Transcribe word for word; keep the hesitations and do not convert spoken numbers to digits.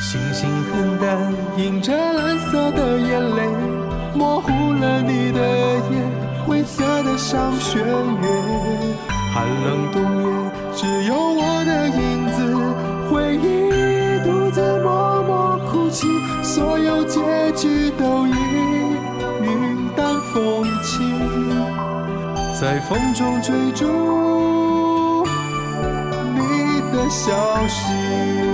星星很淡，映着蓝色的眼泪，模糊了你的眼，灰色的上弦月。寒冷冬夜，只有我的影子，回忆独自默默哭泣，所有结局都已云淡风轻，在风中追逐你的消息。